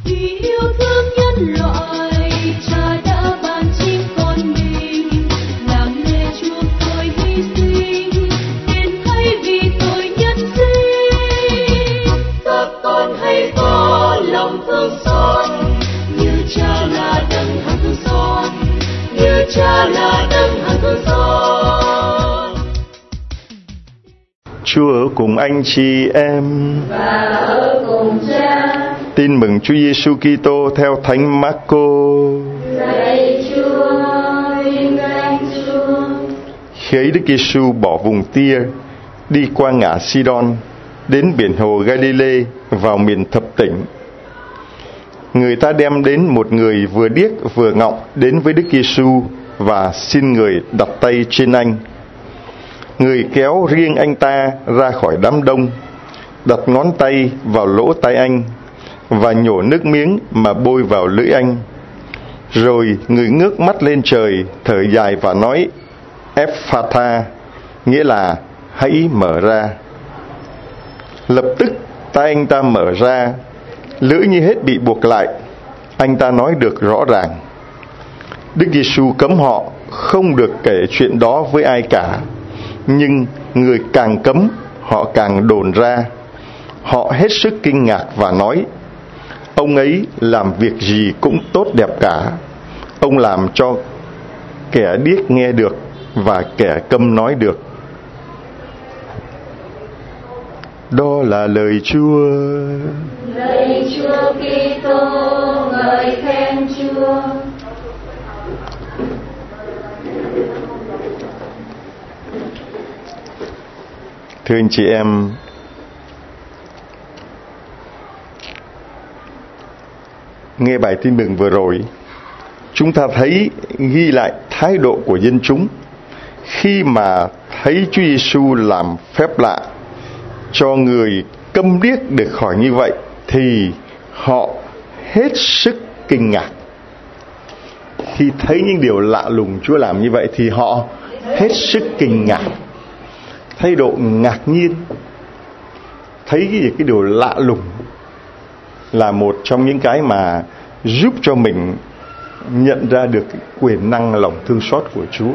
Vì yêu thương nhân loại, Cha đã ban chính con mình, làm lễ chuộc tội hy sinh, hiến thay vì tội nhân sinh. Các con hãy có lòng thương xót, như Cha là đấng hằng thương xót, như Cha là đấng hằng thương xót. Chúa ở cùng anh chị em Và ở cùng Cha. Tin mừng Chúa Giêsu Kitô theo Thánh Marco. Lạy Chúa, vinh danh Chúa. Khi ấy Đức Giêsu bỏ vùng Tia, đi qua ngã Sidon, đến biển hồ Galilee, vào miền Thập Tỉnh. Người ta đem đến một người vừa điếc vừa ngọng đến với Đức Giêsu và xin người đặt tay trên anh. Người kéo riêng anh ta ra khỏi đám đông, đặt ngón tay vào lỗ tai anh và nhổ nước miếng mà bôi vào lưỡi anh. Rồi người ngước mắt lên trời, thở dài và nói: Ephatha, nghĩa là hãy mở ra. Lập tức tai anh ta mở ra, lưỡi như hết bị buộc lại, anh ta nói được rõ ràng. Đức Giêsu cấm họ không được kể chuyện đó với ai cả, nhưng người càng cấm, họ càng đồn ra. Họ hết sức kinh ngạc và nói: ông ấy làm việc gì cũng tốt đẹp cả. Ông làm cho kẻ điếc nghe được và kẻ câm nói được. Đó là lời Chúa. Lạy Chúa Kitô, ngợi khen Chúa. Thưa anh chị em, nghe bài tin mừng vừa rồi, chúng ta thấy ghi lại thái độ của dân chúng khi mà thấy Chúa Giêsu làm phép lạ cho người câm điếc được khỏi như vậy, thì họ hết sức kinh ngạc. Khi thấy những điều lạ lùng Chúa làm như vậy thì họ hết sức kinh ngạc. Thái độ ngạc nhiên, thấy cái điều lạ lùng là một trong những cái mà giúp cho mình nhận ra được cái quyền năng lòng thương xót của Chúa.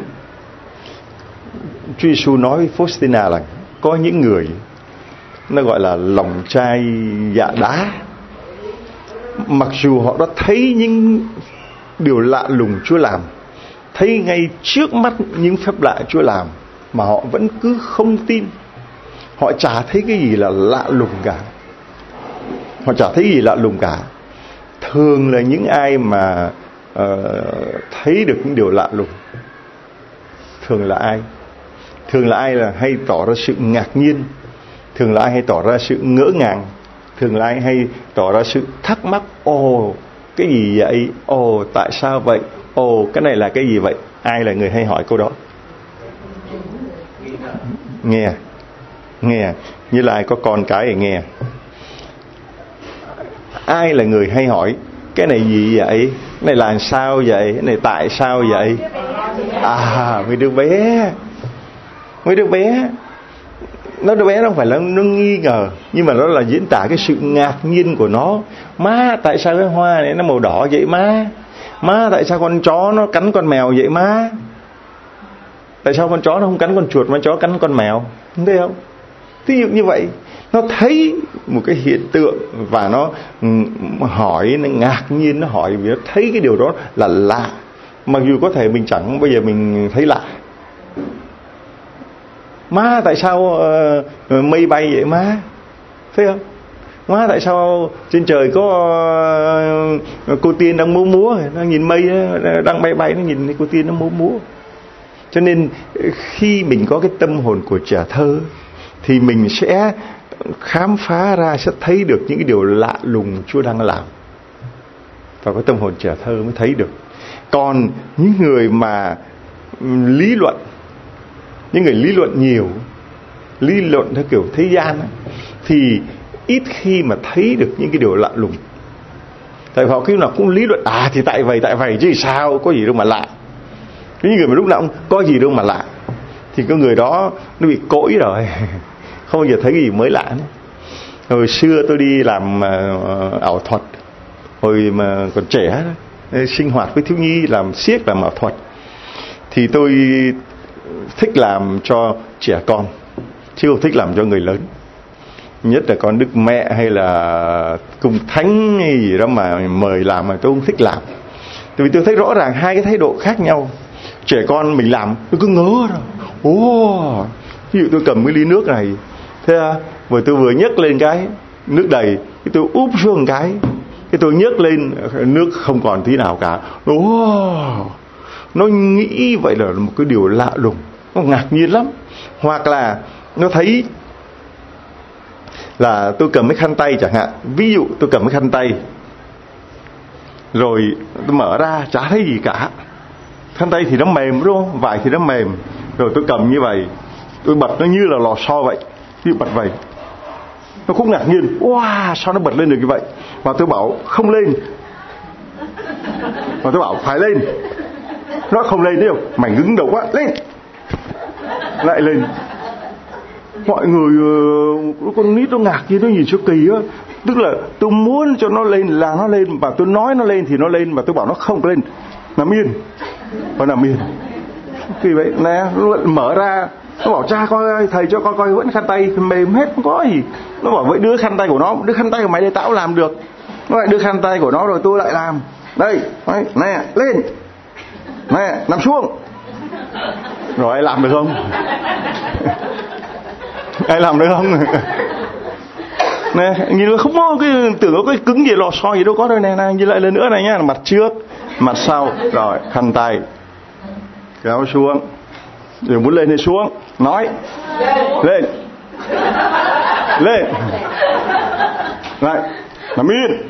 Chúa Giêsu nói với Faustina là có những người nó gọi là lòng chai dạ đá. Mặc dù họ đã thấy những điều lạ lùng Chúa làm, thấy ngay trước mắt những phép lạ Chúa làm, mà họ vẫn cứ không tin. Họ chả thấy cái gì là lạ lùng cả. Họ chả thấy gì lạ lùng cả. Thường là những ai mà thấy được những điều lạ lùng, thường là ai? Thường là ai là hay tỏ ra sự ngạc nhiên, thường là ai hay tỏ ra sự ngỡ ngàng, thường là ai hay tỏ ra sự thắc mắc. Ồ, cái gì vậy? Ồ, tại sao vậy? Ồ, cái này là cái gì vậy? Ai là người hay hỏi câu đó? Nghe như là ai có con cái để nghe. Ai là người hay hỏi cái này gì vậy? Cái này là sao vậy? Cái này tại sao vậy? À, mấy đứa bé. Mấy đứa bé nó không phải là nó nghi ngờ, nhưng mà nó là diễn tả cái sự ngạc nhiên của nó. Má, tại sao cái hoa này nó màu đỏ vậy má? Má, tại sao con chó nó cắn con mèo vậy má? Tại sao con chó nó không cắn con chuột mà chó cắn con mèo? Không thấy không? Ví dụ như vậy, nó thấy một cái hiện tượng và nó hỏi, nó ngạc nhiên, nó hỏi vì nó thấy cái điều đó là lạ. Mặc dù có thể mình chẳng bao giờ mình thấy lạ. Má, tại sao mây bay vậy má? Thấy không? Má, tại sao trên trời có cô tiên đang múa, nó nhìn mây nó đang bay, nó nhìn cô tiên nó múa. Cho nên khi mình có cái tâm hồn của trẻ thơ thì mình sẽ khám phá ra, sẽ thấy được những cái điều lạ lùng Chúa đang làm. Và có tâm hồn trẻ thơ mới thấy được. Còn những người mà lý luận, những người lý luận nhiều, lý luận theo kiểu thế gian ấy, thì ít khi mà thấy được những cái điều lạ lùng. Tại họ khi nào cũng lý luận, thì tại vậy chứ sao, có gì đâu mà lạ. Những người mà lúc nào cũng có gì đâu mà lạ thì cái người đó nó bị cỗi rồi, không bao giờ thấy cái gì mới lạ nữa. Hồi xưa tôi đi làm ảo thuật, hồi mà còn trẻ, sinh hoạt với thiếu nhi, làm xiếc, làm ảo thuật, thì tôi thích làm cho trẻ con chứ không thích làm cho người lớn. Nhất là con đức mẹ hay là cung thánh hay gì đó mà mời làm mà tôi không thích làm. Tại vì tôi thấy rõ ràng hai cái thái độ khác nhau. Trẻ con mình làm tôi cứ ngớ rồi. Ví dụ tôi cầm cái ly nước này, thế vừa tôi vừa nhấc lên cái nước đầy, cái tôi úp xuống cái tôi nhấc lên nước không còn tí nào cả. Nó nghĩ vậy là một cái điều lạ lùng, nó ngạc nhiên lắm. Hoặc là nó thấy là tôi cầm cái khăn tay chẳng hạn, ví dụ tôi cầm cái khăn tay rồi tôi mở ra chả thấy gì cả. Khăn tay thì nó mềm đúng không, vải thì nó mềm, rồi tôi cầm như vậy, tôi bật nó như là lò xo vậy, ví dụ bật vậy, nó cũng ngạc nhiên, wow sao nó bật lên được như vậy. Và tôi bảo không lên, và tôi bảo phải lên, nó không lên đâu, mày cứng đầu quá, lên, lại lên. Mọi người con nít nó ngạc nhiên, nó nhìn cho kỳ á. Tức là tôi muốn cho nó lên là nó lên, và tôi nói nó lên thì nó lên, và tôi bảo nó không lên, nằm yên, và nằm yên. Kỳ vậy nè, nó mở ra, nó bảo cha coi, thầy cho con coi vẫn khăn tay mềm hết, không có gì. Nó bảo vậy đưa khăn tay của nó, đưa khăn tay của mày để tao làm được. Nó lại đưa khăn tay của nó rồi tôi lại làm. Đây, nè, lên, nè, nằm xuống. Rồi ai làm được không? Ai làm được không? Nè, nhìn không có cái tưởng có cái cứng gì lò xo gì đâu có đâu nè, nhìn lại lần nữa này nhá, mặt trước, mặt sau, rồi khăn tay, kéo xuống, rồi muốn lên thì xuống, nói, lên, lên, lại, nằm yên,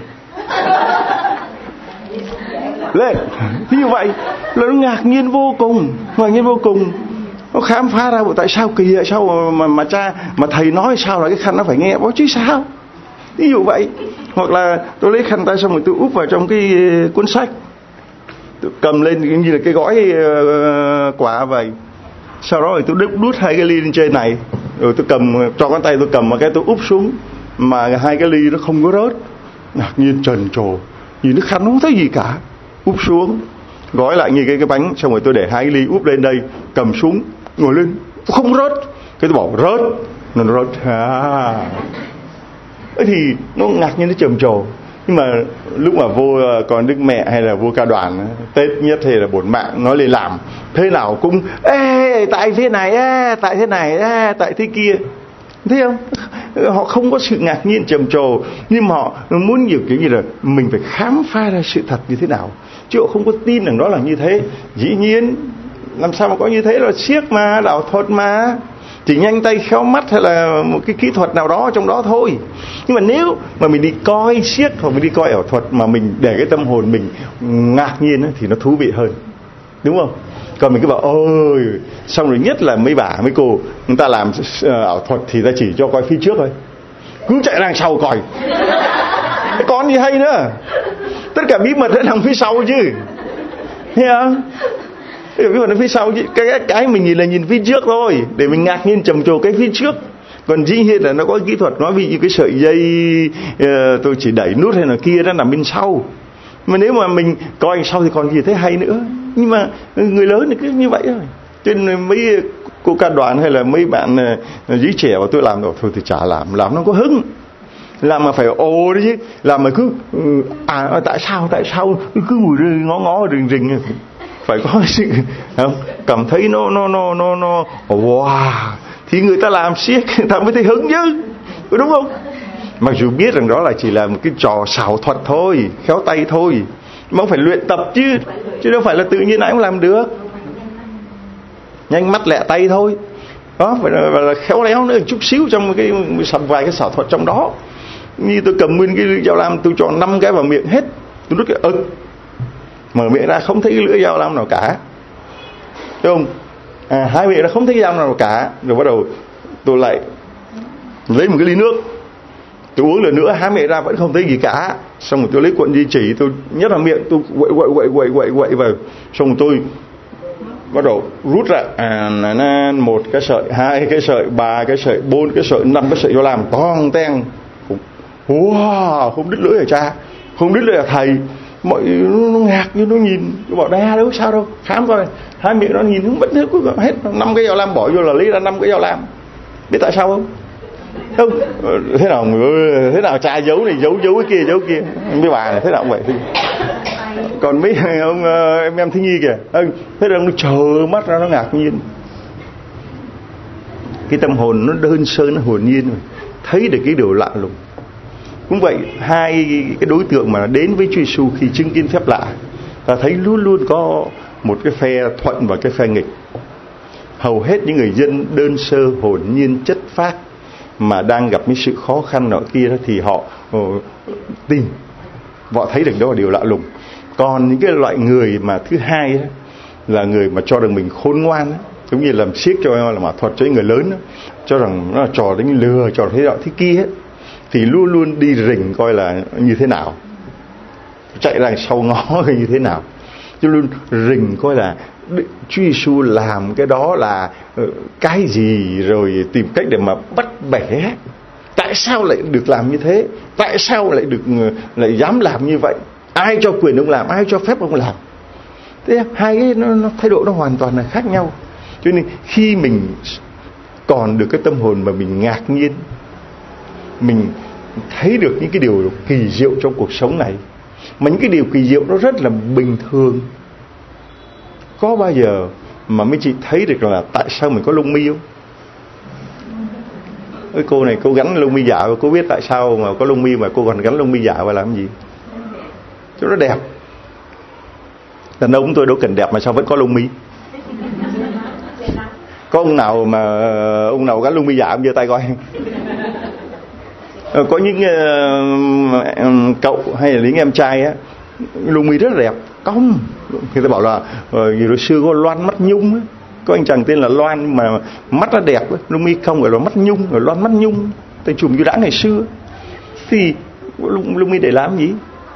lên, như vậy là nó ngạc nhiên vô cùng, nó khám phá ra bộ tại sao kỳ vậy, sao mà cha mà thầy nói sao là cái khăn nó phải nghe báo chứ sao, ví dụ vậy. Hoặc là tôi lấy khăn tay xong rồi tôi úp vào trong cái cuốn sách, tôi cầm lên như là cái gói quả vậy, sau đó rồi tôi đút hai cái ly lên trên này, rồi tôi cầm cho con tay tôi cầm một cái tôi úp xuống, mà hai cái ly nó không có rớt. Ngạc nhiên trần trồ, nhìn nó khăn không thấy gì cả, úp xuống, gói lại như cái bánh, xong rồi tôi để hai cái ly úp lên đây, cầm xuống ngồi lên, tôi không rớt. Cái tôi bảo rớt, nó rớt. Thế thì nó ngạc nhiên, nó trầm trồ. Nhưng mà lúc mà vô còn Đức Mẹ hay là vô Ca Đoàn, Tết nhất hay là Bổn Mạng nói lên làm, thế nào cũng ê tại thế này, tại thế này, tại thế kia, thấy không? Họ không có sự ngạc nhiên trầm trồ, nhưng mà họ muốn nhiều kiểu như là mình phải khám phá ra sự thật như thế nào, chứ họ không có tin rằng đó là như thế. Dĩ nhiên làm sao mà có như thế, là siếc mà, đạo thuật mà, chỉ nhanh tay khéo mắt hay là một cái kỹ thuật nào đó trong đó thôi. Nhưng mà nếu mà mình đi coi siếc hoặc mình đi coi ảo thuật mà mình để cái tâm hồn mình ngạc nhiên thì nó thú vị hơn, đúng không? Còn mình cứ bảo ôi, xong rồi nhất là mấy bà mấy cô người ta làm ảo thuật thì ta chỉ cho coi phía trước thôi, cứ chạy đằng sau coi, còn gì hay nữa, tất cả bí mật đã nằm phía sau chứ, thấy không? Bí mật ở phía sau chứ, cái mình nhìn là nhìn phía trước thôi, để mình ngạc nhiên trầm trồ cái phía trước. Còn dĩ nhiên là nó có kỹ thuật, nó ví dụ cái sợi dây tôi chỉ đẩy nút hay là kia nó nằm bên sau, mà nếu mà mình coi sau thì còn gì thấy hay nữa. Nhưng mà người lớn thì cứ như vậy thôi. Cho nên mấy cô Ca Đoàn hay là mấy bạn dĩ trẻ mà tôi làm rồi thôi thì chả làm nó có hứng, làm mà phải ồ đấy chứ, làm mà cứ tại sao cứ ngồi ngó rình phải có sự không, cảm thấy nó wow thì người ta làm siếc người ta mới thấy hứng chứ, đúng không? Mặc dù biết rằng đó là chỉ là một cái trò xảo thuật thôi, khéo tay thôi, mà không phải luyện tập chứ đâu phải là tự nhiên ai cũng làm được, nhanh mắt lẹ tay thôi đó, phải là khéo léo nữa chút xíu trong cái vài cái xảo thuật trong đó. Như tôi cầm nguyên cái lưỡi dao lam, tôi cho 5 cái vào miệng hết, tôi đút cái mở miệng ra không thấy cái lưỡi dao lam nào cả, đúng không? Hai miệng nó không thấy cái dao nào cả, rồi bắt đầu tôi lại lấy một cái ly nước, tôi uống lần nữa, há miệng ra vẫn không thấy gì cả, xong rồi tôi lấy cuộn dây chỉ tôi nhét vào miệng, tôi quậy vào, xong rồi tôi bắt đầu rút ra một cái sợi, 2 cái sợi, 3 cái sợi, 4 cái sợi, 5 cái sợi dao lam toang teng, wow, không đứt lưỡi hả cha? Không biết là thầy, mọi nó ngạc như nó nhìn, nó bảo đa đâu sao đâu, khám coi, hai miệng nó nhìn không bất hết 5 cái dao lam bỏ vô là lấy ra 5 cái dao lam. Biết tại sao không? Không, thế nào trai giấu này giấu cái kia giấu kia, mấy bà này thế nào cũng vậy. Còn mấy ông em Thí Nhi kìa, thế là nó chờ mắt ra nó ngạc nhiên. Cái tâm hồn nó đơn sơ, nó hồn nhiên rồi, thấy được cái điều lạ lùng. Cũng vậy, hai cái đối tượng mà đến với Chúa Giêsu khi chứng kiến phép lạ, ta thấy luôn luôn có một cái phe thuận và cái phe nghịch. Hầu hết những người dân đơn sơ, hồn nhiên, chất phác mà đang gặp những sự khó khăn nọ kia đó, thì họ tin, họ thấy được đó là điều lạ lùng. Còn những cái loại người mà thứ hai đó, là người mà cho rằng mình khôn ngoan đó, giống như làm siếc cho là mà thuật cho những người lớn đó, cho rằng nó là trò đánh lừa, trò thế đó thế kia hết, thì luôn luôn đi rình coi là như thế nào, chạy đằng sau ngó như thế nào, cho luôn rình coi là Chúa Giêsu làm cái đó là cái gì, rồi tìm cách để mà bắt bẻ. Tại sao lại được làm như thế? Tại sao lại dám làm như vậy? Ai cho quyền ông làm? Ai cho phép ông làm? Thế hai cái nó thái độ nó hoàn toàn là khác nhau. Cho nên khi mình còn được cái tâm hồn mà mình ngạc nhiên, mình thấy được những cái điều kỳ diệu trong cuộc sống này, mà những cái điều kỳ diệu nó rất là bình thường, có bao giờ mà mấy chị thấy được là tại sao mình có lông mi không? Cái cô này cô gắn lông mi giả, cô biết tại sao mà có lông mi mà cô còn gắn lông mi giả và làm gì? Cho nó đẹp. Đàn ông tôi đâu cần đẹp mà sao vẫn có lông mi? Có ông nào gắn lông mi giả không, giơ tay coi. Có những cậu hay là những em trai á, lông mi rất đẹp, cong. Người ta bảo là hồi xưa có Loan mắt nhung á, có anh chàng tên là Loan mà mắt nó đẹp, lông mi không, gọi là mắt nhung, rồi Loan mắt nhung, tên chùm vô đảng ngày xưa. Thì lông mi để làm gì?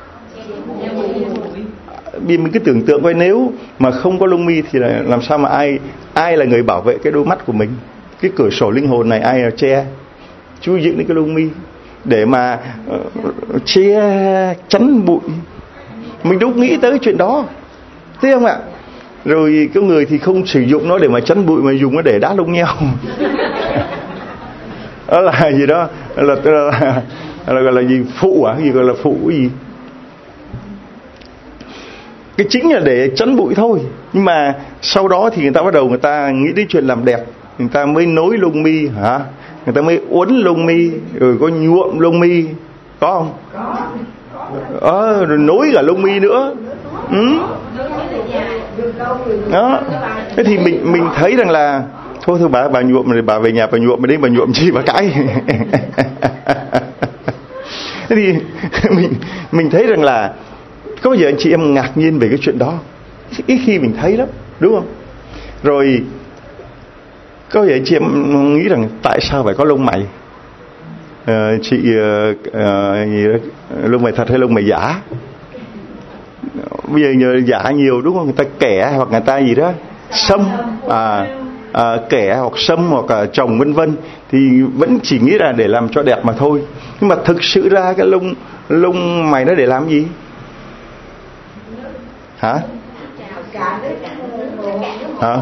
Vì mình cứ tưởng tượng coi, nếu mà không có lông mi thì là làm sao mà ai là người bảo vệ cái đôi mắt của mình? Cái cửa sổ linh hồn này ai là che? Chúa dựng đến cái lông mi để mà che chắn bụi. Mình đâu nghĩ tới chuyện đó, thấy không ạ? Rồi có người thì không sử dụng nó để mà chắn bụi, mà dùng nó để đá lông nheo. Đó là gì đó, là gọi là gì, phụ à? Cái gì gọi là phụ cái gì? Cái chính là để chắn bụi thôi. Nhưng mà sau đó thì người ta bắt đầu người ta nghĩ đến chuyện làm đẹp, người ta mới nối lông mi hả? Người ta mới uốn lông mi, rồi có nhuộm lông mi, có không? Có. Rồi nối cả lông mi nữa. Đó. Thế thì mình thấy rằng là thôi bà nhuộm rồi, bà về nhà bà nhuộm, mà đến bà nhuộm chi bà cãi. Thế thì mình thấy rằng là có bao giờ anh chị em ngạc nhiên về cái chuyện đó? Ít khi mình thấy lắm, đúng không? Rồi có bao giờ anh chị em nghĩ rằng tại sao phải có lông mày? Chị lông mày thật hay lông mày giả? Bây giờ nhờ giả nhiều, đúng không? Người ta kẻ hoặc người ta gì đó sâm, kẻ hoặc sâm hoặc trồng vân vân, thì vẫn chỉ nghĩ là để làm cho đẹp mà thôi. Nhưng mà thực sự ra cái lông mày nó để làm gì? Hả? Hả?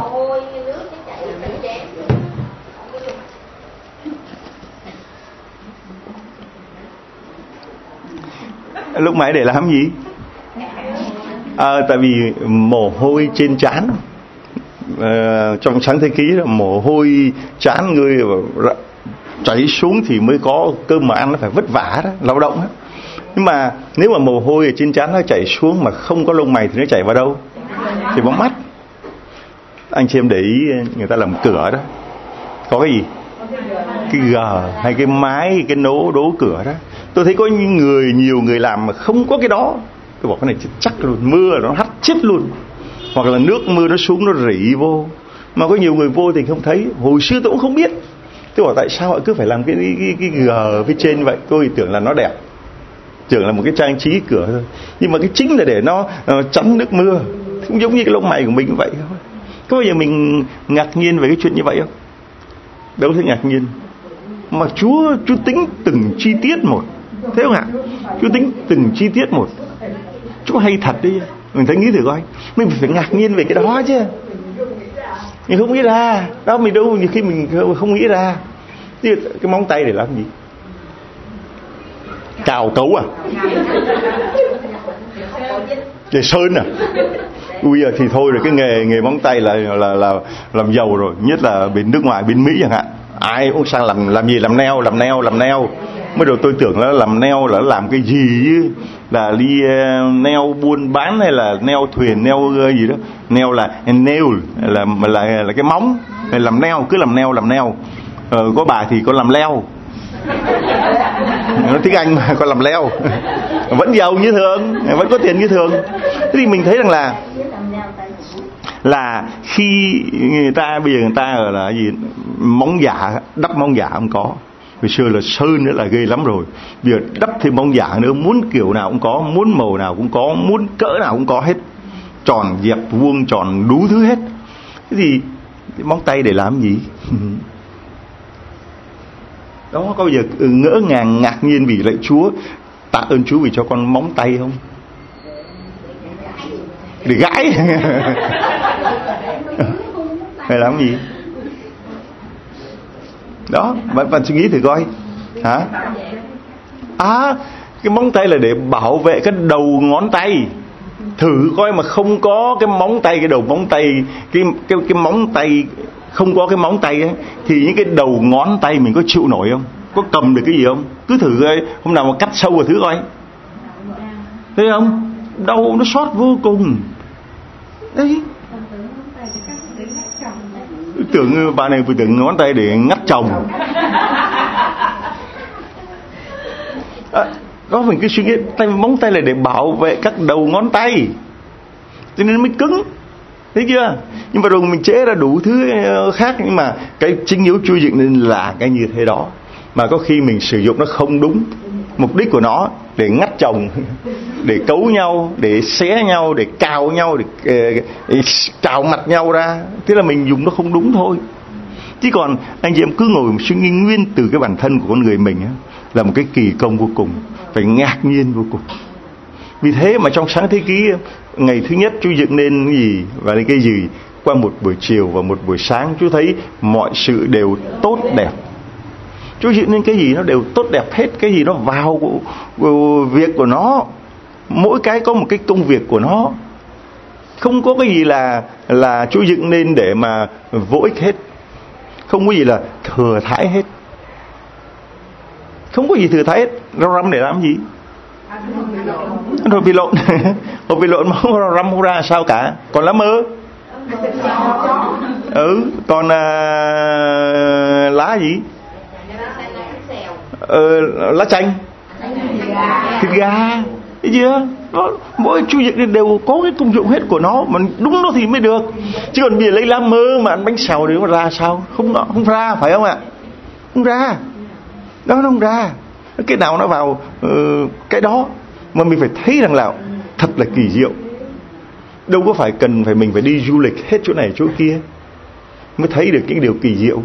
Lúc mày để làm gì? Tại vì mồ hôi trên trán, trong sáng thế ký là mồ hôi trán người chảy xuống thì mới có cơm mà ăn, nó phải vất vả đó, lao động đó. Nhưng mà nếu mà mồ hôi ở trên trán nó chảy xuống mà không có lông mày thì nó chảy vào đâu? Thì vào mắt. Anh chị em để ý người ta làm cửa đó, có cái gì? Cái gờ hay cái mái, cái đố cửa đó. Tôi thấy có nhiều người làm mà không có cái đó. Tôi bảo cái này chắc luôn, mưa nó hắt chết luôn, hoặc là nước mưa nó xuống nó rỉ vô. Mà có nhiều người vô thì không thấy. Hồi xưa tôi cũng không biết. Tôi bảo tại sao họ cứ phải làm cái gờ phía trên vậy? Tôi tưởng là nó đẹp, tưởng là một cái trang trí cửa thôi. Nhưng mà cái chính là để nó chắn nước mưa. Cũng giống như cái lông mày của mình cũng vậy thôi. Có bao giờ mình ngạc nhiên về cái chuyện như vậy không? Đâu thấy ngạc nhiên. Mà Chúa tính từng chi tiết một. Thế không ạ? Chú tính từng chi tiết một. Chú hay thật đấy. Mình thấy nghĩ thử coi, mình phải ngạc nhiên về cái đó chứ. Mình không nghĩ ra. Đó, mình đâu nhiều khi mình không nghĩ ra. Cái móng tay để làm gì? Cào cấu à? Để sơn à? Ui giờ thì thôi rồi, cái nghề móng tay là làm giàu rồi, nhất là bên nước ngoài, bên Mỹ chẳng hạn. Ai cũng sang làm gì? Làm nail. Mới đầu tôi tưởng là làm nail là làm cái gì chứ, là đi nail buôn bán hay là nail thuyền, nail gì đó. Nail là nail là cái móng. Làm nail cứ làm nail. Có bà thì có làm leo. Nó tiếng Anh mà còn làm leo. Vẫn giàu như thường, vẫn có tiền như thường. Thế thì mình thấy rằng là khi bây giờ người ta ở là gì, móng giả, đắp móng giả không có. Hồi xưa là sơn nữa là ghê lắm rồi. Bây giờ đắp thêm móng giả nữa, muốn kiểu nào cũng có, muốn màu nào cũng có, muốn cỡ nào cũng có hết. Tròn, dẹp, vuông, tròn, đủ thứ hết. Thế thì cái móng tay để làm gì? Đó, có bao giờ ngỡ ngàng ngạc nhiên vì lạy Chúa, tạ ơn Chúa vì cho con móng tay không? Để gãi. Hay làm gì? Đó, bạn suy nghĩ thử coi. Hả? Cái móng tay là để bảo vệ cái đầu ngón tay. Thử coi mà không có cái móng tay, cái đầu móng tay, cái móng tay, không có cái móng tay ấy, thì những cái đầu ngón tay mình có chịu nổi không? Có cầm được cái gì không? Cứ thử coi, hôm nào mà cắt sâu vào thử coi. Thấy không? Đau, nó xót vô cùng. Đấy. Tưởng bà này vừa tưởng ngón tay để ngắt chồng. Đó, mình cứ suy nghĩ móng tay là để bảo vệ các đầu ngón tay, cho nên nó mới cứng. Thấy chưa? Nhưng mà rồi mình chế ra đủ thứ khác. Nhưng mà cái chính yếu Chúa dựng nên là cái như thế đó. Mà có khi mình sử dụng nó không đúng mục đích của nó, để ngắt chồng, để cấu nhau, để xé nhau, để cào nhau, để cào mặt nhau ra. Thế là mình dùng nó không đúng thôi. Chứ còn anh chị em cứ ngồi suy nghĩ nguyên từ cái bản thân của con người mình á, là một cái kỳ công vô cùng, phải ngạc nhiên vô cùng. Vì thế mà trong Sáng Thế Ký, ngày thứ nhất Chúa dựng nên cái gì và cái gì, qua một buổi chiều và một buổi sáng, Chúa thấy mọi sự đều tốt đẹp. Chúa dựng nên cái gì nó đều tốt đẹp hết. Cái gì nó vào việc của nó, mỗi cái có một cái công việc của nó. Không có cái gì là Chúa dựng nên để mà vô ích hết. Không có gì là thừa thãi hết. Không có gì thừa thãi hết. Rau răm để làm gì? Rồi bị lộn. Rồi bị lộn mà rau răm không ra sao cả. Còn lá mơ. Còn lá gì? Lá chanh, thịt gà. Thấy chưa? Mỗi Chúa dựng đều có cái công dụng hết của nó, mà đúng nó thì mới được. Chứ còn bây giờ lấy lá mơ mà ăn bánh xèo thì nó ra sao? Không ra, phải không ạ? Không ra. Đó, nó không ra. Cái nào nó vào cái đó. Mà mình phải thấy rằng là thật là kỳ diệu. Đâu có phải cần mình phải đi du lịch hết chỗ này chỗ kia mới thấy được những điều kỳ diệu.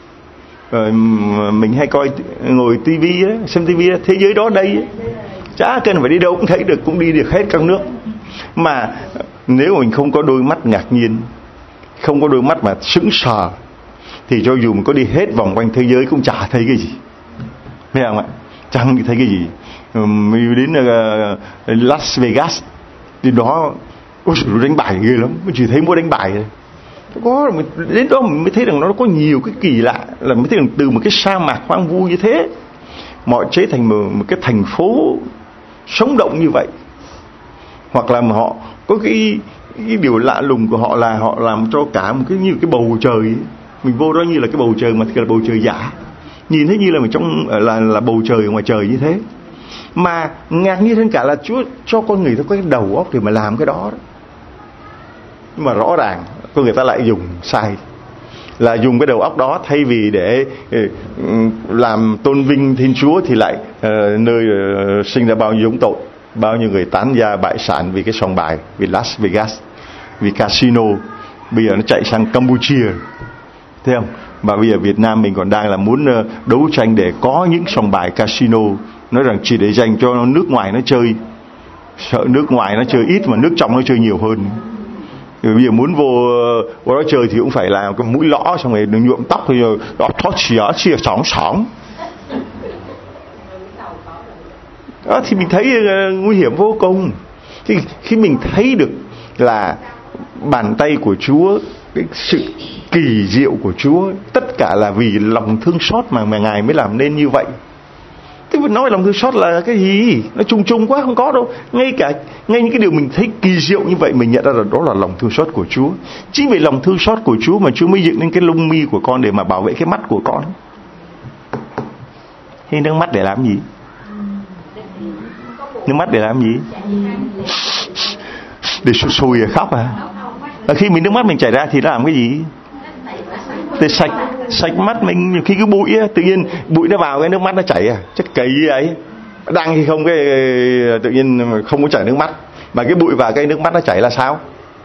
Mình hay coi, ngồi tivi á, xem tivi á, thế giới đó đây á, chả cần phải đi đâu cũng thấy được, cũng đi được hết các nước. Mà nếu mà mình không có đôi mắt ngạc nhiên, không có đôi mắt mà sững sờ, thì cho dù mình có đi hết vòng quanh thế giới cũng chả thấy cái gì. Thấy không ạ? Chẳng thấy cái gì. Mình đến Las Vegas thì đó, ôi trời, đánh bài ghê lắm, mình chỉ thấy mua đánh bài thôi. Có, đến đó mình mới thấy rằng nó có nhiều cái kỳ lạ, là mới thấy rằng từ một cái sa mạc hoang vu như thế, mọi chế thành một cái thành phố sống động như vậy. Hoặc là họ có cái điều lạ lùng của họ là họ làm cho cả một cái như cái bầu trời ấy. Mình vô đó như là cái bầu trời mà thì là bầu trời giả, nhìn thấy như là mình trong là bầu trời ngoài trời như thế. Mà ngạc nhiên hơn cả là Chúa cho con người ta có cái đầu óc để mà làm cái đó. Nhưng mà rõ ràng con người ta lại dùng sai, là dùng cái đầu óc đó thay vì để làm tôn vinh Thiên Chúa thì lại nơi sinh ra bao nhiêu giống tội, bao nhiêu người tán gia bại sản vì cái sòng bài, vì Las Vegas, vì casino. Bây giờ nó chạy sang Campuchia, thấy không? Và bây giờ Việt Nam mình còn đang là muốn đấu tranh để có những sòng bài casino nói rằng chỉ để dành cho nước ngoài nó chơi, sợ nước ngoài nó chơi ít mà nước trong nó chơi nhiều hơn. Bây giờ muốn vô đó chơi thì cũng phải làm cái mũi lõ, xong rồi nhuộm tóc rồi đó thoát chia sóng đó, thì mình thấy nguy hiểm vô cùng. Thì khi mình thấy được là bàn tay của Chúa, cái sự kỳ diệu của Chúa, tất cả là vì lòng thương xót mà Ngài mới làm nên như vậy. Thế mà nói lòng thương xót là cái gì? Nó chung chung quá, không có đâu. Ngay những cái điều mình thấy kỳ diệu như vậy, mình nhận ra là đó là lòng thương xót của Chúa. Chính vì lòng thương xót của Chúa mà Chúa mới dựng nên cái lông mi của con để mà bảo vệ cái mắt của con. Thế nước mắt để làm gì? Nước mắt để làm gì? Để sùi khóc à? Khi mình nước mắt mình chảy ra thì nó làm cái gì? Để sạch mắt mình. Nhiều khi cái bụi á, tự nhiên bụi nó vào cái nước mắt nó chảy à? Chắc cấy ấy đang khi không cái tự nhiên không có chảy nước mắt, mà cái bụi vào cái nước mắt nó chảy là sao?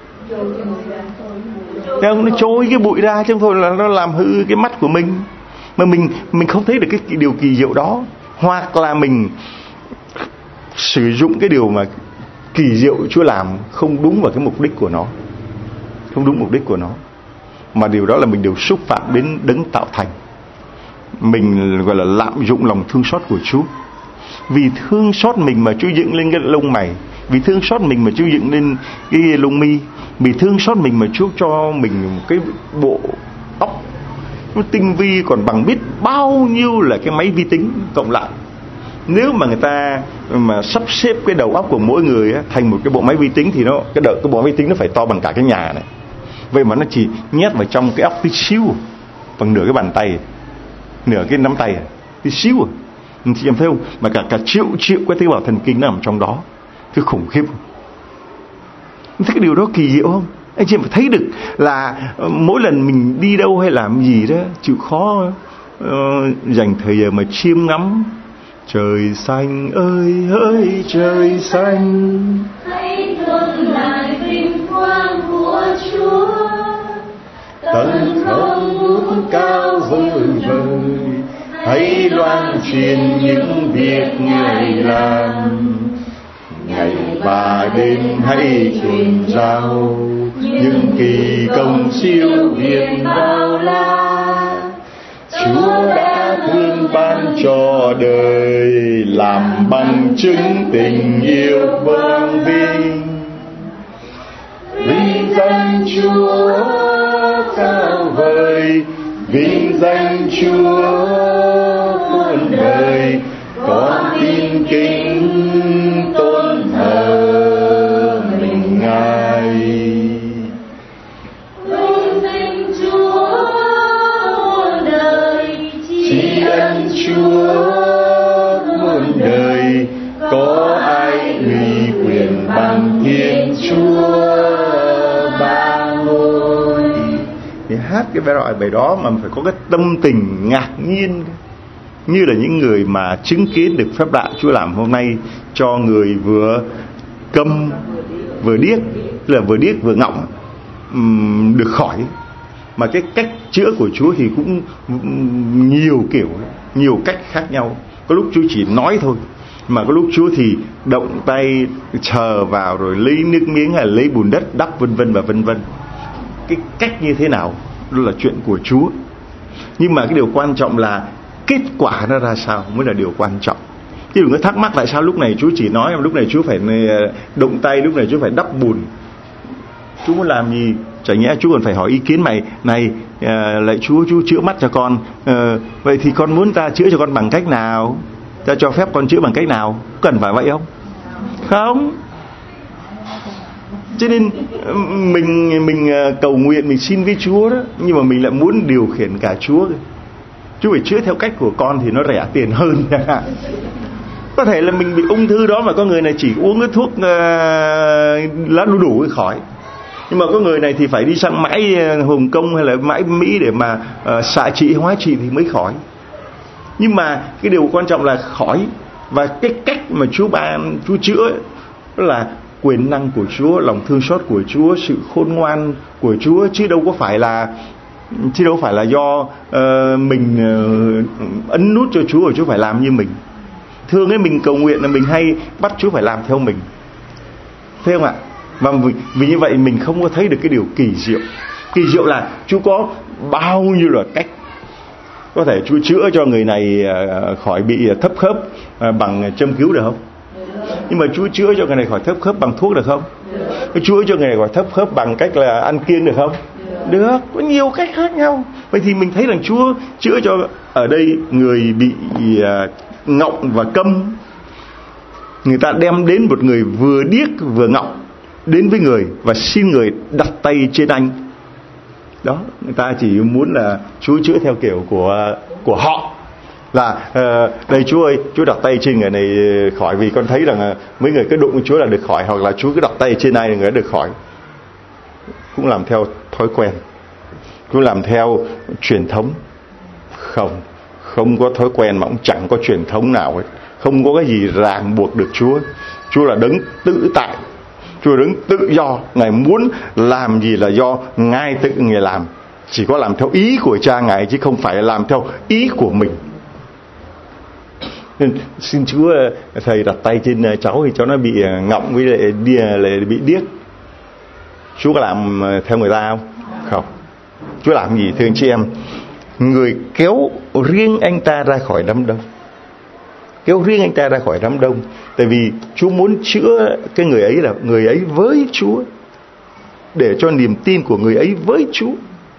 Nó trôi cái bụi ra, chứ không thôi là nó làm hư cái mắt của mình. Mà mình không thấy được cái điều kỳ diệu đó, hoặc là mình sử dụng cái điều mà kỳ diệu Chúa làm không đúng vào cái mục đích của nó, không đúng mục đích của nó, mà điều đó là mình đều xúc phạm đến đấng tạo thành. Mình gọi là lạm dụng lòng thương xót của Chúa. Vì thương xót mình mà Chúa dựng lên cái lông mày, vì thương xót mình mà Chúa dựng lên cái lông mi, vì thương xót mình mà Chúa cho mình một cái bộ tóc nó tinh vi còn bằng biết bao nhiêu là cái máy vi tính cộng lại. Nếu mà người ta mà sắp xếp cái đầu óc của mỗi người á, thành một cái bộ máy vi tính thì cái bộ máy vi tính nó phải to bằng cả cái nhà này. Vậy mà nó chỉ nhét vào trong cái óc tí xíu, bằng nửa cái bàn tay, nửa cái nắm tay, tí xíu. Thì em thấy không? Mà cả triệu cái tế bào thần kinh nó nằm trong đó. Cái khủng khiếp. Em thấy cái điều đó kỳ diệu không? Anh chị em phải thấy được là mỗi lần mình đi đâu hay làm gì đó chịu khó dành thời giờ mà chiêm ngắm. Trời xanh ơi hỡi trời xanh, hãy tưởng lại vinh quang của Chúa. Tầng không ngút cao vời vời, hãy loan truyền những việc Ngài làm. Ngày ba đêm hãy truyền giao những kỳ công siêu việt bao la. Chúa đã thương ban cho đời, làm bằng chứng tình yêu quang vinh. Vinh danh Chúa cao vời, vinh danh Chúa muôn đời. Con tin kính tôn thờ mình Ngài. Vinh danh Chúa muôn đời, Tri ân Chúa muôn đời. Có ai uy quyền bằng Thiên Chúa ba ngôi. Thì hát cái bài đó mà phải có cái tâm tình ngạc nhiên, như là những người mà chứng kiến được phép lạ Chúa làm hôm nay cho người vừa câm vừa điếc, là vừa điếc vừa ngọng được khỏi. Mà cái cách chữa của Chúa thì cũng nhiều kiểu, nhiều cách khác nhau. Có lúc Chúa chỉ nói thôi, mà có lúc Chúa thì động tay sờ vào rồi lấy nước miếng hay lấy bùn đất đắp vân vân và vân vân. Cái cách như thế nào đó là chuyện của Chúa. Nhưng mà cái điều quan trọng là kết quả nó ra sao mới là điều quan trọng. Chứ đừng có thắc mắc tại sao lúc này Chúa chỉ nói, lúc này Chúa phải động tay, lúc này Chúa phải đắp bùn. Chúa muốn làm gì? Chả nhẽ Chúa còn phải hỏi ý kiến mày này, lạy Chúa chữa mắt cho con, vậy thì con muốn ta chữa cho con bằng cách nào? Ta cho phép con chữa bằng cách nào? Cần phải vậy không? Không. Cho nên mình cầu nguyện, mình xin với Chúa đó, nhưng mà mình lại muốn điều khiển cả Chúa. Chúa phải chữa theo cách của con thì nó rẻ tiền hơn. Có thể là mình bị ung thư đó mà có người này chỉ uống cái thuốc lá đu đủ khỏi. Nhưng mà có người này thì phải đi sang mãi Hồng Kông hay là mãi Mỹ để mà xạ trị, hóa trị thì mới khỏi. Nhưng mà cái điều quan trọng là khỏi. Và cái cách mà Chúa chữa đó là quyền năng của Chúa, lòng thương xót của Chúa, sự khôn ngoan của Chúa, chứ đâu phải là do mình ấn nút cho Chúa rồi Chúa phải làm như mình. Thường ấy mình cầu nguyện là mình hay bắt Chúa phải làm theo mình, thấy không ạ? Và vì như vậy mình không có thấy được cái điều kỳ diệu. Kỳ diệu là Chúa có bao nhiêu là cách. Có thể Chúa chữa cho người này khỏi bị thấp khớp bằng châm cứu được không? Nhưng mà Chúa chữa cho người này khỏi thấp khớp bằng thuốc được không? Chúa cho người này khỏi thấp khớp bằng cách là ăn kiêng được không? Được, có nhiều cách khác nhau. Vậy thì mình thấy rằng Chúa chữa cho ở đây người bị ngọng và câm. Người ta đem đến một người vừa điếc vừa ngọng đến với người và xin người đặt tay trên anh. Đó, người ta chỉ muốn là Chúa chữa theo kiểu của họ. Là đây Chúa ơi, Chúa đặt tay trên người này khỏi, vì con thấy rằng mấy người cứ đụng Chúa là được khỏi, hoặc là Chúa cứ đặt tay trên ai là người được khỏi. Cũng làm theo thói quen, cũng làm theo truyền thống. Không có thói quen mà cũng chẳng có truyền thống nào hết. Không có cái gì ràng buộc được Chúa. Chúa là đấng tự tại, Chúa là đấng tự do. Ngài muốn làm gì là do Ngài tự Ngài làm. Chỉ có làm theo ý của Cha Ngài, chứ không phải làm theo ý của mình. Nên xin Chúa thầy đặt tay trên cháu thì cháu nó bị ngọng với lại bị điếc. Chúa có làm theo người ta không? Không. Chúa làm gì thưa anh chị em? Người kéo riêng anh ta ra khỏi đám đông. Kéo riêng anh ta ra khỏi đám đông. Tại vì Chúa muốn chữa cái người ấy là người ấy với Chúa, để cho niềm tin của người ấy với Chúa.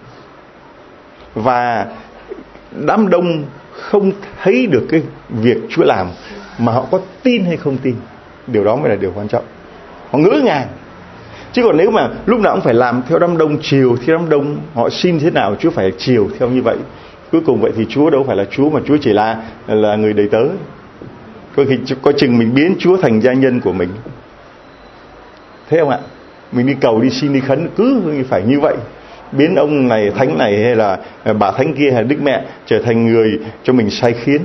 Và đám đông không thấy được cái việc Chúa làm, mà họ có tin hay không tin. Điều đó mới là điều quan trọng. Họ ngỡ ngàng. Chứ còn nếu mà lúc nào cũng phải làm theo đám đông, chiều theo đám đông, họ xin thế nào Chúa phải chiều theo như vậy. Cuối cùng vậy thì Chúa đâu phải là Chúa, mà Chúa chỉ là người đầy tớ. Có chừng mình biến Chúa thành gia nhân của mình. Thế không ạ? Mình đi cầu, đi xin, đi khấn cứ phải như vậy. Biến ông này thánh này hay là bà thánh kia hay Đức Mẹ trở thành người cho mình sai khiến.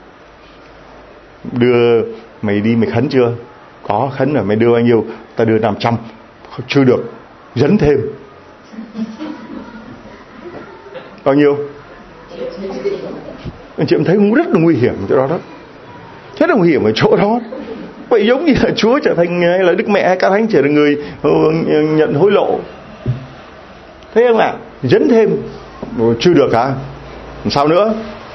Đưa mày đi mày khấn chưa? Có khấn rồi. Mày đưa bao nhiêu? Ta đưa 500. Chưa được, dấn thêm. Bao nhiêu? Anh chị em thấy cũng rất là nguy hiểm chỗ đó đó. Rất là nguy hiểm ở chỗ đó. Vậy giống như là Chúa trở thành, hay là Đức Mẹ hay các thánh trở thành người nhận hối lộ. Thấy không ạ? Dấn thêm. Chưa được hả? Sao nữa?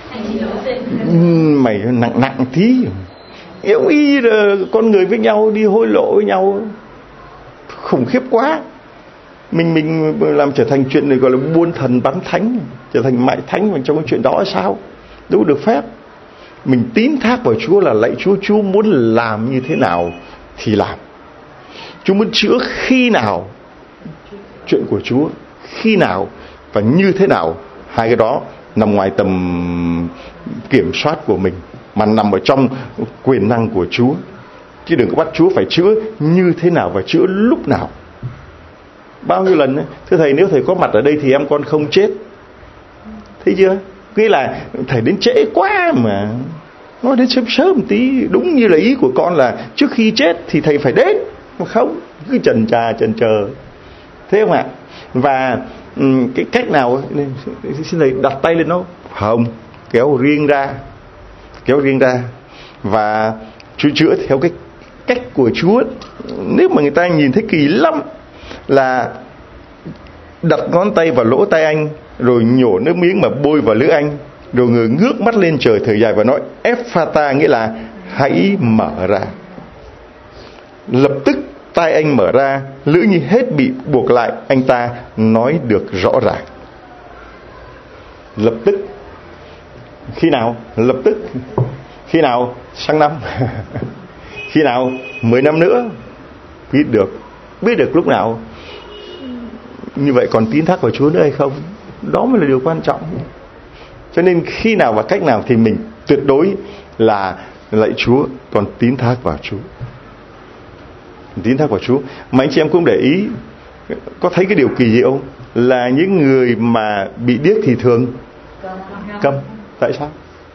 Mày nặng tí. Yếu y là con người với nhau đi hối lộ với nhau, khủng khiếp quá. Mình làm trở thành chuyện này gọi là buôn thần bán thánh, trở thành mại thánh. Mà trong cái chuyện đó sao? Đâu được phép. Mình tín thác vào Chúa là lạy Chúa, Chúa muốn làm như thế nào thì làm. Chúa muốn chữa khi nào, chuyện của Chúa khi nào và như thế nào. Hai cái đó nằm ngoài tầm kiểm soát của mình, mà nằm ở trong quyền năng của Chúa. Chứ đừng có bắt Chúa phải chữa như thế nào và chữa lúc nào. Bao nhiêu lần ấy, thưa thầy, nếu thầy có mặt ở đây thì em con không chết. Thấy chưa? Nghĩa là thầy đến trễ quá mà. Nói đến sớm một tí. Đúng như là ý của con là trước khi chết thì thầy phải đến. Mà không, cứ chần chờ. Thế không ạ? Và cái cách nào xin thầy đặt tay lên nó? Không, kéo riêng ra. Và Chúa chữa theo cái cách của Chúa. Nếu mà người ta nhìn thấy kỳ lắm là đặt ngón tay vào lỗ tai anh, rồi nhổ nước miếng mà bôi vào lưỡi anh, rồi người ngước mắt lên trời thở dài và nói Ephata, nghĩa là hãy mở ra. Lập tức tai anh mở ra, lưỡi như hết bị buộc lại, anh ta nói được rõ ràng. Lập tức. Khi nào? Lập tức. Khi nào? Sang năm. Khi nào? 10 năm nữa. Biết được lúc nào. Như vậy còn tín thác vào Chúa nữa hay không? Đó mới là điều quan trọng. Cho nên khi nào và cách nào thì mình tuyệt đối là lạy Chúa, còn tín thác vào Chúa. Tín thác vào Chúa. Mà anh chị em cũng để ý, có thấy cái điều kỳ diệu không? Là những người mà bị điếc thì thường câm. Tại sao?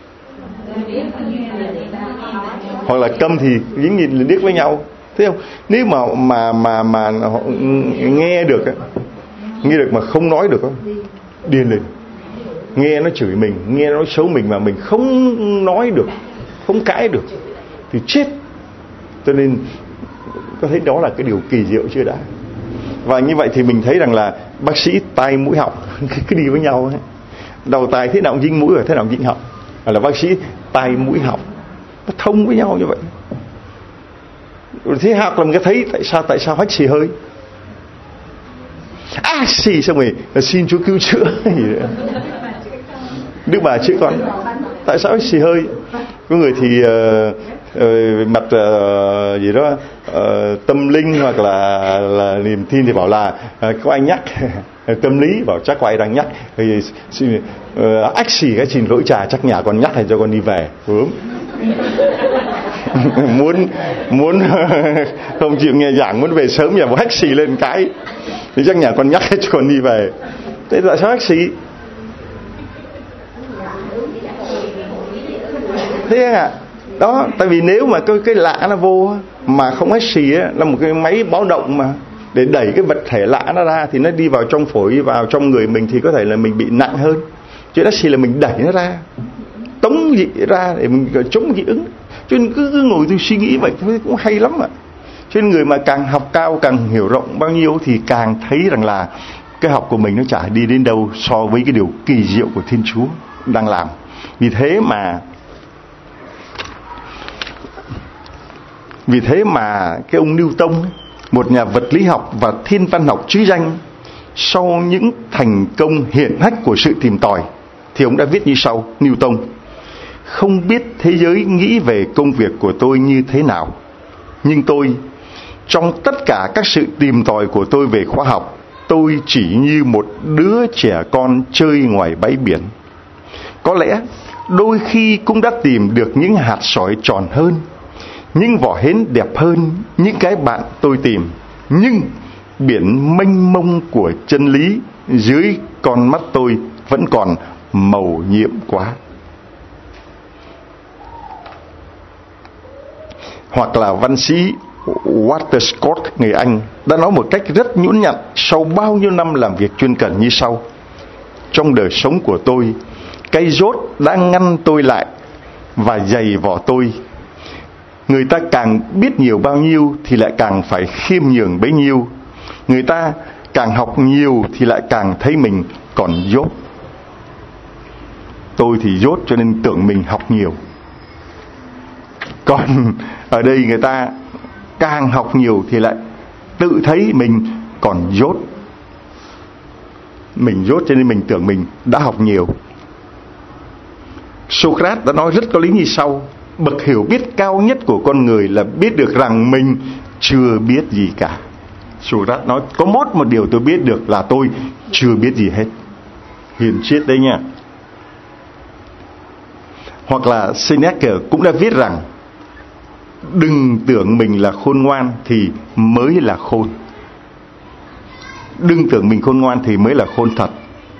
Hoặc là câm thì những nhìn là điếc với nhau. Thấy không? Nếu mà họ nghe được mà không nói được, điên lên. Nghe nó chửi mình, nghe nó xấu mình mà mình không nói được, không cãi được, thì chết. Cho nên có thấy đó là cái điều kỳ diệu chưa đã. Và như vậy thì mình thấy rằng là bác sĩ tai mũi họng cứ đi với nhau ấy. Đầu tai thế nào cũng dính mũi rồi thế nào cũng dính họng, là bác sĩ tai mũi họng, nó thông với nhau như vậy. Thế học làm cái thấy tại sao hắt xì hơi, xì xong rồi xin Chúa cứu chữa. Đức Bà chữa con, tại sao hắt xì hơi? Có người thì mặt gì đó tâm linh hoặc là niềm tin thì bảo là có anh nhắc. Tâm lý bảo chắc có ai đang nhắc thì ách xì cái xin lỗi trà, chắc nhà con nhắc hay cho con đi về. Đúng. muốn không chịu nghe giảng, muốn về sớm, nhà một hách xì lên cái thì chắc nhà con nhắc cho con đi về. Thế tại sao hách xì? Thế ạ. Đó, tại vì nếu mà cái lạ nó vô mà không hách xì á, là một cái máy báo động mà để đẩy cái vật thể lạ nó ra, thì nó đi vào trong phổi, vào trong người mình thì có thể là mình bị nặng hơn. Chứ hách xì là mình đẩy nó ra, tống dị ra để mình chống dị ứng. Cho nên cứ ngồi tôi suy nghĩ vậy thôi cũng hay lắm ạ. Cho nên người mà càng học cao, càng hiểu rộng bao nhiêu thì càng thấy rằng là cái học của mình nó chả đi đến đâu so với cái điều kỳ diệu của Thiên Chúa đang làm. Vì thế mà cái ông Newton, một nhà vật lý học và thiên văn học trứ danh, sau những thành công hiển hách của sự tìm tòi thì ông đã viết như sau. Newton: không biết thế giới nghĩ về công việc của tôi như thế nào, nhưng trong tất cả các sự tìm tòi của tôi về khoa học, tôi chỉ như một đứa trẻ con chơi ngoài bãi biển. Có lẽ đôi khi cũng đã tìm được những hạt sỏi tròn hơn, những vỏ hến đẹp hơn những cái bạn tôi tìm, nhưng biển mênh mông của chân lý dưới con mắt tôi vẫn còn màu nhiệm quá. Hoặc là văn sĩ Walter Scott, người Anh, đã nói một cách rất nhũn nhặn sau bao nhiêu năm làm việc chuyên cần như sau: trong đời sống của tôi, cây dốt đã ngăn tôi lại và dày vò tôi. Người ta càng biết nhiều bao nhiêu thì lại càng phải khiêm nhường bấy nhiêu. Người ta càng học nhiều thì lại càng thấy mình còn dốt. Tôi thì dốt cho nên tưởng mình học nhiều. Còn ở đây người ta càng học nhiều thì lại tự thấy mình còn dốt. Mình dốt cho nên mình tưởng mình đã học nhiều. Socrates đã nói rất có lý như sau: bậc hiểu biết cao nhất của con người là biết được rằng mình chưa biết gì cả. Socrates nói có một điều tôi biết được là tôi chưa biết gì hết. Hiền triết đấy nha. Hoặc là Seneca cũng đã viết rằng đừng tưởng mình là khôn ngoan thì mới là khôn. Đừng tưởng mình khôn ngoan thì mới là khôn thật.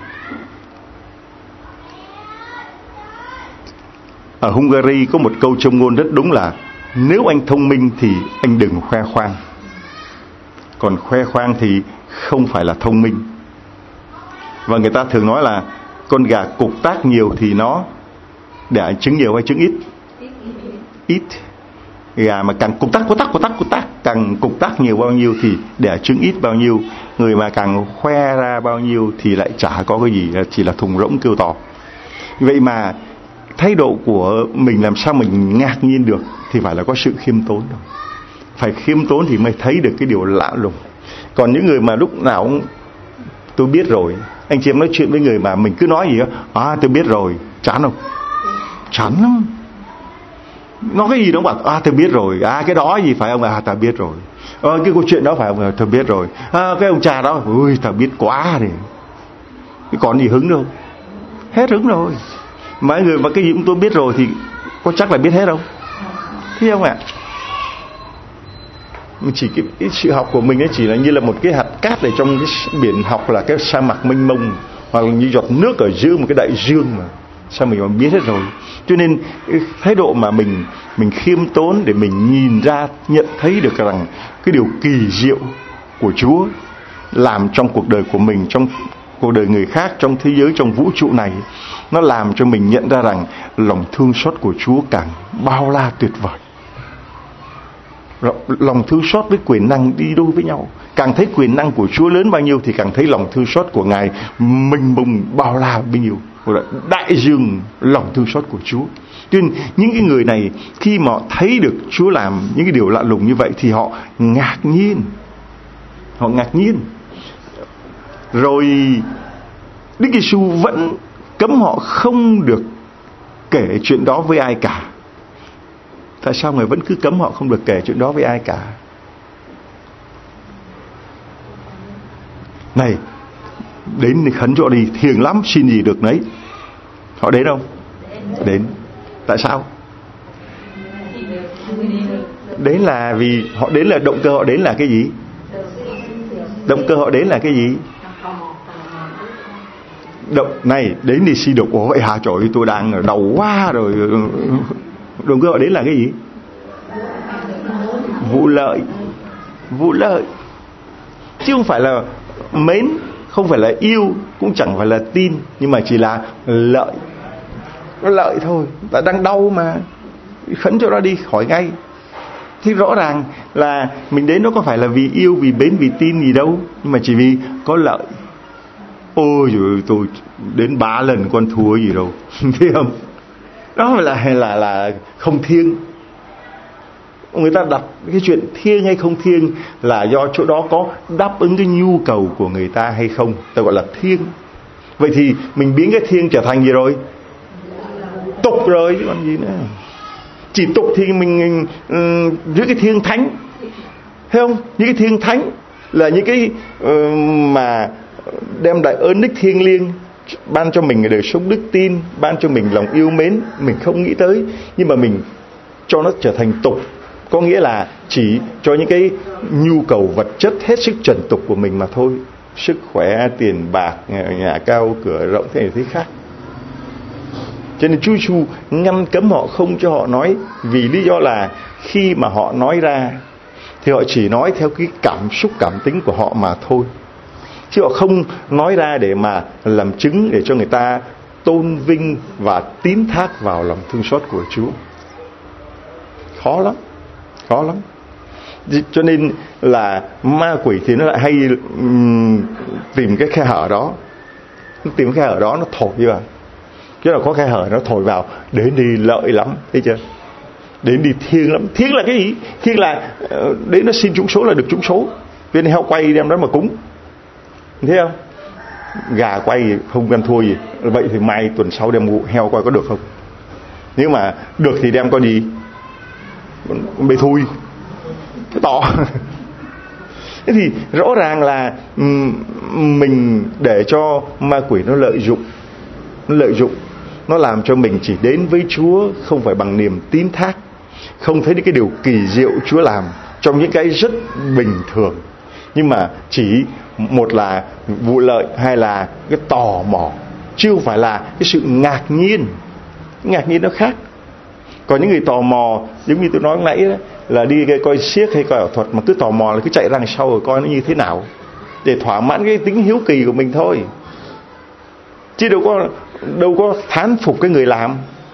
Ở Hungary có một câu châm ngôn rất đúng là: nếu anh thông minh thì anh đừng khoe khoang. Còn khoe khoang thì không phải là thông minh. Và người ta thường nói là con gà cục tác nhiều thì nó đẻ trứng nhiều hay trứng ít? Ít. Gà mà càng cục tác, càng cục tác nhiều bao nhiêu thì đẻ trứng ít bao nhiêu. Người mà càng khoe ra bao nhiêu thì lại chả có cái gì, chỉ là thùng rỗng kêu to. Vậy mà thái độ của mình làm sao mình ngạc nhiên được thì phải là có sự khiêm tốn đâu. Phải khiêm tốn thì mới thấy được cái điều lạ lùng. Còn những người mà lúc nào cũng tôi biết rồi. Anh chị em nói chuyện với người mà mình cứ nói gì đó, tôi biết rồi, chán không? Chán lắm. Nói cái gì đó bảo tôi biết rồi, cái đó gì phải không? Ta biết rồi. Cái câu chuyện đó phải không? Tôi biết rồi. Cái ông cha đó, ui ta biết quá đi. Còn gì hứng đâu. Hết hứng rồi. Mọi người mà cái gì cũng tôi biết rồi thì có chắc là biết hết đâu. Thấy không ạ? Chỉ cái sự học của mình ấy chỉ là như là một cái hạt cát ở trong cái biển học, là cái sa mạc mênh mông, hoặc là như giọt nước ở giữa một cái đại dương mà sao mình mà biết hết rồi. Cho nên thái độ mà mình khiêm tốn để mình nhìn ra, nhận thấy được rằng cái điều kỳ diệu của Chúa làm trong cuộc đời của mình, trong cuộc đời người khác, trong thế giới, trong vũ trụ này, nó làm cho mình nhận ra rằng lòng thương xót của Chúa càng bao la tuyệt vời. Lòng thương xót với quyền năng đi đôi với nhau. Càng thấy quyền năng của Chúa lớn bao nhiêu thì càng thấy lòng thương xót của Ngài mênh mông bao la bao nhiêu, đại dương lòng thương xót của Chúa. Cho nên những cái người này khi mà họ thấy được Chúa làm những cái điều lạ lùng như vậy thì họ ngạc nhiên. Họ ngạc nhiên. Rồi Đức Giêsu vẫn cấm họ không được kể chuyện đó với ai cả. Tại sao Ngài vẫn cứ cấm họ không được kể chuyện đó với ai cả? Này, đến thì khấn cho đi, thiêng lắm, xin gì được nấy. Họ đến không? Đến. Tại sao? Đến là vì họ đến là động cơ họ đến là cái gì? Động cơ họ đến là cái gì? Này, đến đi xin được. Ủa vậy hả? Trời ơi, tôi đang ở đầu quá rồi. Động cơ họ đến là cái gì? Vụ lợi. Vụ lợi. Chứ không phải là mến, không phải là yêu, cũng chẳng phải là tin, nhưng mà chỉ là lợi. Nó lợi thôi. Ta đang đau mà, khấn cho nó đi khỏi ngay. Thì rõ ràng là mình đến đó có phải là vì yêu, vì mến, vì tin gì đâu, nhưng mà chỉ vì có lợi. Ôi trời, tôi đến 3 lần con thua gì đâu. Thấy không? Đó là không thiêng. Người ta đặt cái chuyện thiêng hay không thiêng là do chỗ đó có đáp ứng cái nhu cầu của người ta hay không. Ta gọi là thiêng. Vậy thì mình biến cái thiêng trở thành gì rồi? Tục rồi chứ còn gì nữa. Chỉ tục thì mình giữ cái thiêng thánh. Thấy không? Những cái thiêng thánh là những cái mà đem đại ơn đức thiêng liêng, ban cho mình đời sống đức tin, ban cho mình lòng yêu mến, mình không nghĩ tới, nhưng mà mình cho nó trở thành tục. Có nghĩa là chỉ cho những cái nhu cầu vật chất hết sức trần tục của mình mà thôi. Sức khỏe, tiền bạc, nhà cao, cửa rộng, thế này thế khác. Cho nên Chúa Giêsu ngăn cấm họ, không cho họ nói, vì lý do là khi mà họ nói ra thì họ chỉ nói theo cái cảm xúc, cảm tính của họ mà thôi. Chứ họ không nói ra để mà làm chứng, để cho người ta tôn vinh và tín thác vào lòng thương xót của Chúa. Khó lắm. Khó lắm. Cho nên là ma quỷ thì nó lại hay tìm cái khe hở đó. Tìm cái khe hở đó nó thổi vào. Chứ là có khe hở nó thổi vào, đến đi lợi lắm, thấy chưa? Đến đi thiêng lắm. Thiêng là cái gì? Thiêng là đến nó xin trúng số là được trúng số. Viên heo quay đem đó mà cúng. Thấy không? Gà quay không ăn thua gì. Vậy thì mai tuần sau đem heo quay có được không? Nếu mà được thì đem con gì? Con bê thui. Cái to. Thế thì rõ ràng là mình để cho ma quỷ nó lợi dụng. Nó lợi dụng. Nó làm cho mình chỉ đến với Chúa không phải bằng niềm tín thác, không thấy những cái điều kỳ diệu Chúa làm trong những cái rất bình thường, nhưng mà chỉ một là vụ lợi, hai là cái tò mò, chứ không phải là cái sự ngạc nhiên. Ngạc nhiên nó khác. Còn những người tò mò, giống như tôi nói nãy đó, là đi coi xiếc hay coi ảo thuật mà cứ tò mò là cứ chạy ra đằng sau rồi coi nó như thế nào, để thỏa mãn cái tính hiếu kỳ của mình thôi, chứ đâu có thán phục cái người làm.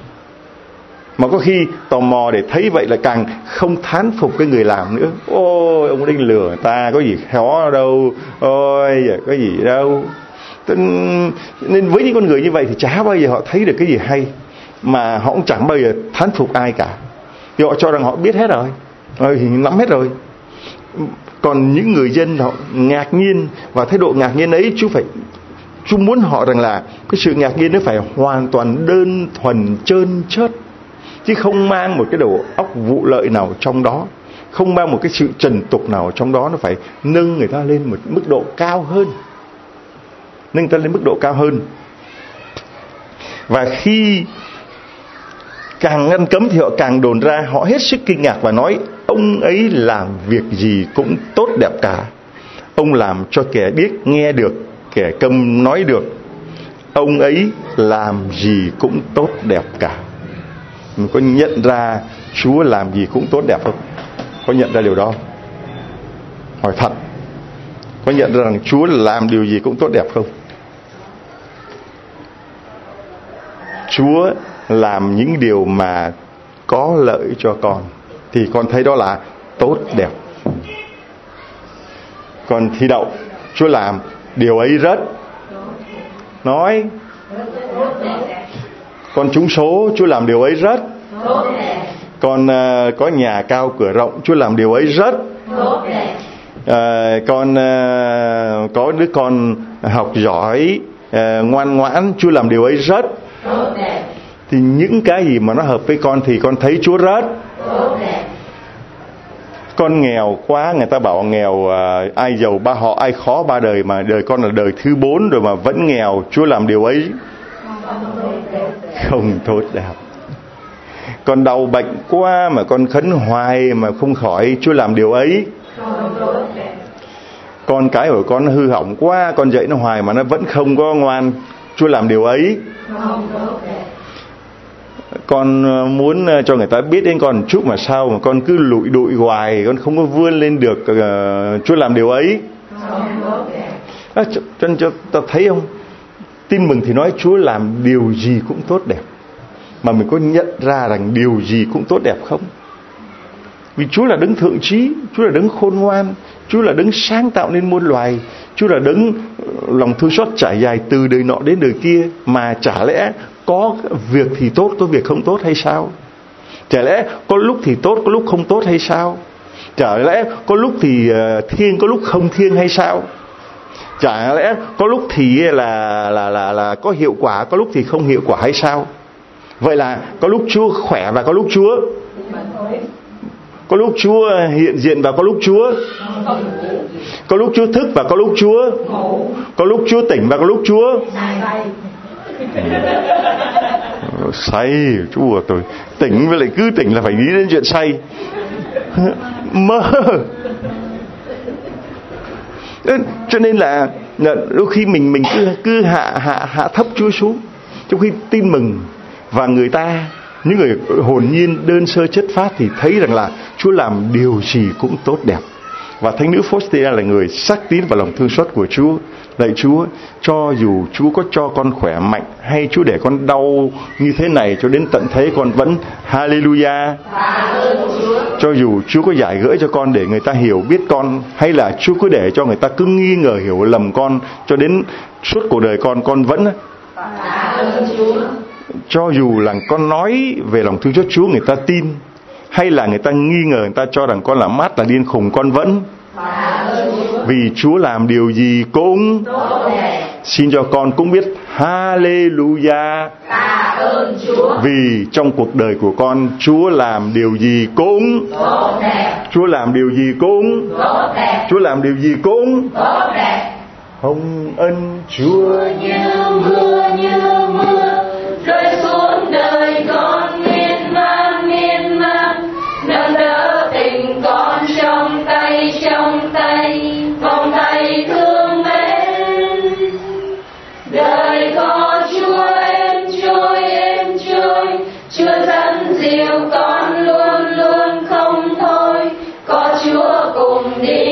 Mà có khi tò mò để thấy vậy là càng không thán phục cái người làm nữa. Ôi ông Đinh lừa người ta, có gì khó đâu, ôi có gì đâu. Nên với những con người như vậy thì chả bao giờ họ thấy được cái gì hay, mà họ cũng chẳng bao giờ thán phục ai cả, vì họ cho rằng họ biết hết rồi, thì nắm hết rồi. Còn những người dân họ ngạc nhiên, và thái độ ngạc nhiên ấy Chúa muốn họ rằng là cái sự ngạc nhiên nó phải hoàn toàn đơn thuần trơn trớt, chứ không mang một cái đầu óc vụ lợi nào trong đó, không mang một cái sự trần tục nào trong đó. Nó phải nâng người ta lên một mức độ cao hơn, nâng người ta lên mức độ cao hơn. Và khi càng ngăn cấm thì họ càng đồn ra, họ hết sức kinh ngạc và nói: ông ấy làm việc gì cũng tốt đẹp cả. Ông làm cho kẻ điếc nghe được, kẻ câm nói được. Ông ấy làm gì cũng tốt đẹp cả. Mình có nhận ra Chúa làm gì cũng tốt đẹp không? Có nhận ra điều đó không? Hỏi thật, có nhận ra rằng Chúa làm điều gì cũng tốt đẹp không? Chúa làm những điều mà có lợi cho con thì con thấy đó là tốt đẹp. Còn thi đậu, Chúa làm điều ấy rất nói. Con trúng số, Chúa làm điều ấy rất. Con có nhà cao cửa rộng, Chúa làm điều ấy rất. Con có đứa con học giỏi, ngoan ngoãn, Chúa làm điều ấy rất. Thì những cái gì mà nó hợp với con thì con thấy Chúa rất. Con nghèo quá, người ta bảo nghèo ai giàu ba họ, ai khó ba đời, mà đời con là đời thứ 4 rồi mà vẫn nghèo, Chúa làm điều ấy không tốt đẹp. Con đau bệnh quá mà con khấn hoài mà không khỏi, Chúa làm điều ấy. Con cái của con hư hỏng quá, con dạy nó hoài mà nó vẫn không có ngoan, Chúa làm điều ấy. Con muốn cho người ta biết đến con chút mà sao mà con cứ lụi đụi hoài, con không có vươn lên được, Chúa làm điều ấy. Cho ta thấy không, tin mừng thì nói Chúa làm điều gì cũng tốt đẹp, mà mình có nhận ra rằng điều gì cũng tốt đẹp không? Vì Chúa là đấng thượng trí, Chúa là đấng khôn ngoan, Chúa là đấng sáng tạo nên muôn loài, Chúa là đấng lòng thương xót trải dài từ đời nọ đến đời kia. Mà chả lẽ có việc thì tốt, có việc không tốt hay sao? Chả lẽ có lúc thì tốt, có lúc không tốt hay sao? Chả lẽ có lúc thì thiêng, có lúc không thiêng hay sao? Chả lẽ có lúc thì là có hiệu quả, có lúc thì không hiệu quả hay sao? Vậy là có lúc Chúa khỏe và có lúc Chúa hiện diện và có lúc Chúa thức và có lúc Chúa tỉnh và có lúc Chúa say. Chúa tôi tỉnh với lại cứ tỉnh là phải nghĩ đến chuyện say mơ. Cho nên là đôi khi mình cứ hạ thấp Chúa xuống, trong khi tin mừng và người ta, những người hồn nhiên đơn sơ chất phát thì thấy rằng là Chúa làm điều gì cũng tốt đẹp. Và thánh nữ Faustina là người xác tín vào lòng thương xót của Chúa. Lạy Chúa, cho dù Chúa có cho con khỏe mạnh, hay Chúa để con đau như thế này cho đến tận thế, con vẫn Hallelujah. Cho dù Chúa có giải gỡ cho con để người ta hiểu biết con, hay là Chúa cứ để cho người ta cứ nghi ngờ hiểu lầm con cho đến suốt cuộc đời con vẫn cho dù là con nói về lòng thương xót Chúa người ta tin, hay là người ta nghi ngờ, người ta cho rằng con là mát, là điên khùng, con vẫn vì Chúa làm điều gì cũng xin cho con cũng biết Hallelujah. Vì trong cuộc đời của con, Chúa làm điều gì cũng Chúa làm điều gì cũng Chúa làm điều gì cũng hồng ân Chúa như mưa rơi xuống đời con miên man nâng đỡ tình con trong tay vòng tay thương mến. Đời có Chúa êm trôi Chúa dẫn dìu con luôn không thôi, có Chúa cùng đi